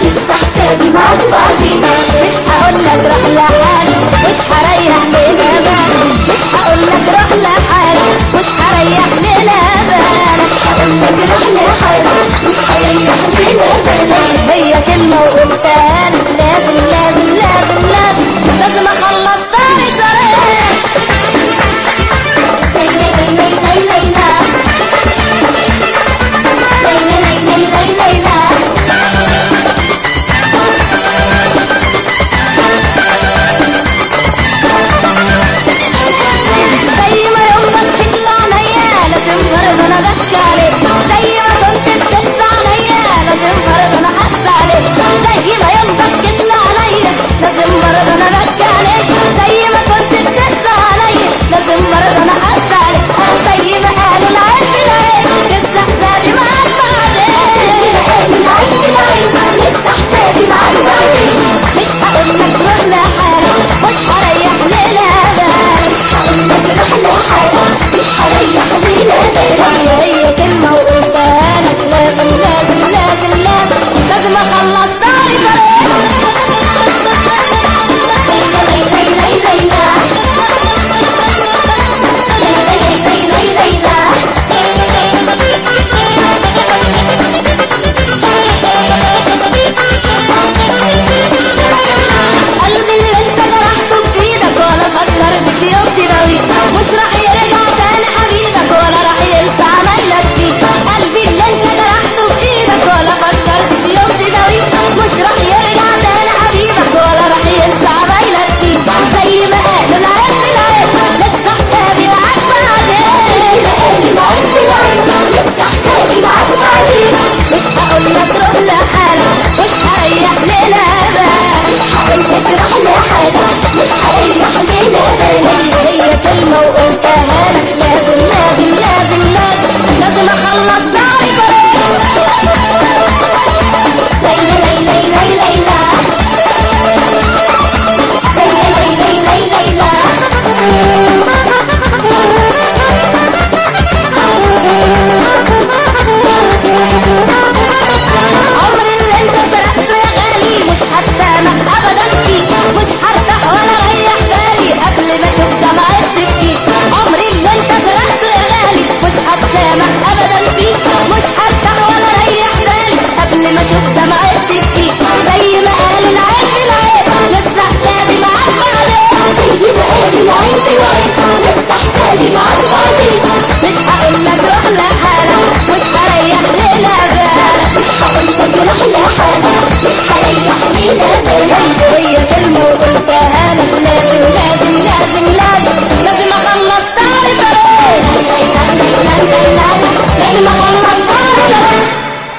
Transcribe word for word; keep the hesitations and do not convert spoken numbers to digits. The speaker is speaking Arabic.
لسه حسابي مع بعضينا. مش هقولك روح لحالي مش هريح ليلة بالك، مش هقولك روح لحالي مش هريح ليلة بالك. هقولك روح لحالك مش هريح ليلة بالك. هي كلمة وقلتها لك لازم لازم لازم لازم لازم اخلص طاري طريق. ليلى ليلى ليلى ليلى ليلى ليلى ليلى ليلى. زي ما يوم بصيت لعينيا لازم برضه انا ببكي عليك، زي ما كنت بتقسى عليا لازم برضه انا حاسه عليك، زي ما يوم بصيت لعينيا لازم برضه انا ببكي عليك، زي ما كنت بتقسى عليا لازم برضه انا حاسه عليك. زي ما قالوا العين في العين لسه حسابي معاك بعدين. قالوا العين في العين لسه حسابي معاك بعدين. مش هقولك روح لحالك مش هريح ليلة بالك. هقولك روح لحالك مش هريح ليلة بالك. هي كلمة وقلتها لك لازم لازم لازم لازم لازم اخلص طاري طريق. ليلى ليلى ليلى ليلى ليلى ليلى قلبي اللي انت جرحته بايدك ولا فكرتش يوم تراويك، مش راح يرجع تاني حبيبك ولا راح ينسى عمايلك فيك. قلبي اللي انت جرحته بايدك ولا فكرتش يوم تداويك، مش راح يرجع تاني حبيبك ولا راح ينسى عمايلك فيك. زي ما قالوا العين في العين لسه حسابي معاك بعدين. قالوا العين في العين لسه حسابي معاك بعدين. مش هقولك روح لحالك مش هريح ليلة بالك. هقولك روح لحالك مش هريح ليلة بالك. هي كلمة وقلتها